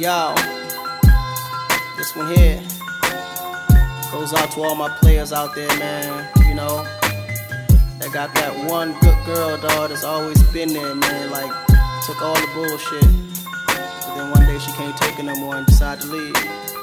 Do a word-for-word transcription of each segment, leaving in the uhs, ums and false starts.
Yo, this one here goes out to all my players out there, man. You know, that got that one good girl, dog, that's always been there, man. Like, took all the bullshit, but then one day she can't take it no more and decided to leave.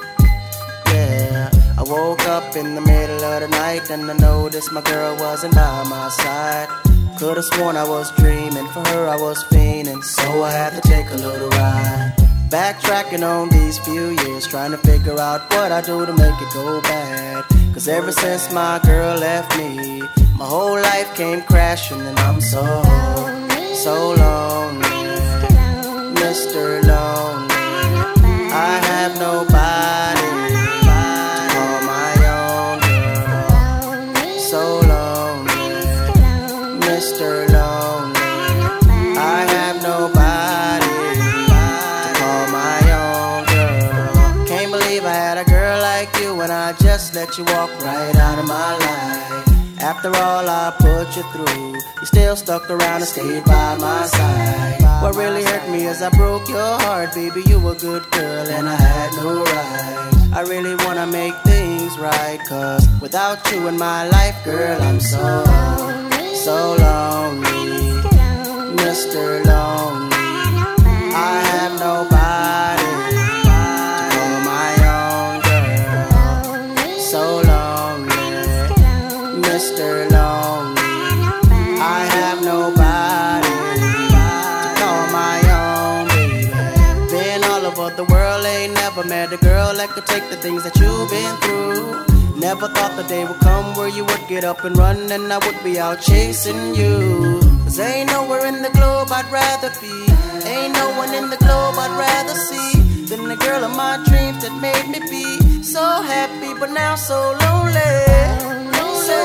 Yeah, I woke up in the middle of the night and I noticed my girl wasn't by my side. Could've sworn I was dreaming, for her I was fiending, so I had to take a little ride. Backtracking on these few years, trying to figure out what I do to make it go bad. Cause ever since my girl left me, my whole life came crashing and I'm so, so lonely, Mister Lonely. I have nobody to call my own girl. So lonely, Mister Lonely. I have nobody to call my own girl. Can't believe I had a girl like you and I just let you walk right out of my life. After all I put you through, you still stuck around and stayed by my side. What really hurt me is I broke your heart, baby, you a good girl and I had no right. I really wanna make things right, cause without you in my life, girl, I'm so, so lonely, Mister Lonely. I have nobody to call my own girl. So lonely, Mister Lonely. I have nobody to call my own, baby. Been all over the world, ain't never met a girl that could take the things that you've been through. Never thought the day would come where you would get up and run and I would be out chasing you. Cause ain't nowhere in the globe I'd rather be, ain't no one in the globe I'd rather see than the girl of my dreams that made me be so happy but now so lonely, so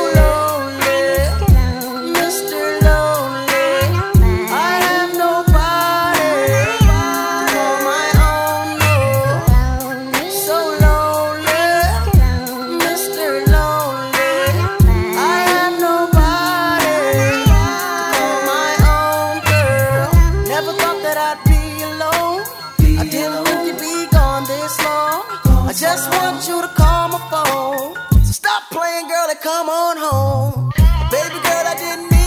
lonely, Mister Lonely. I have nobody to call my own, no. So lonely, Mister Lonely. I have nobody to call my own girl. Never thought that I'd be alone. I didn't think you'd be gone this long. I just want you to call my phone. So stop playing, girl, and come on home. Baby girl, I didn't mean